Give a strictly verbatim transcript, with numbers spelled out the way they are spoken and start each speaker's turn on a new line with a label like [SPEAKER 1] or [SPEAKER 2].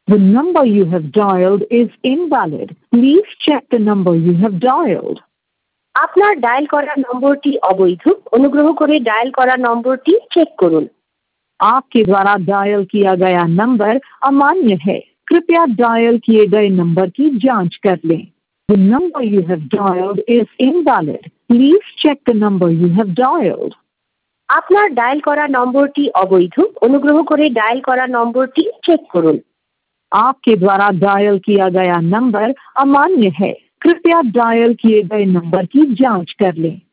[SPEAKER 1] The number you have dialed is invalid. Please check the number you have dialed.
[SPEAKER 2] আপনার dial করা নম্বরটি অবৈধ, অনুগ্রহ করে ডায়াল করা নম্বরটি চেক করুন।
[SPEAKER 1] आपके द्वारा डायल किया गया नंबर अमान्य है, कृपया डायल किए गए नंबर की जांच कर लें। The number you have dialed is invalid. Please check the number you have dialed.
[SPEAKER 2] আপনার ডায়াল করা নম্বরটি অবৈধ, অনুগ্রহ করে ডায়াল করা নম্বরটি চেক করুন।
[SPEAKER 1] आपके द्वारा डायल किया गया नंबर अमान्य है, कृपया डायल किए गए नंबर की जांच कर लें।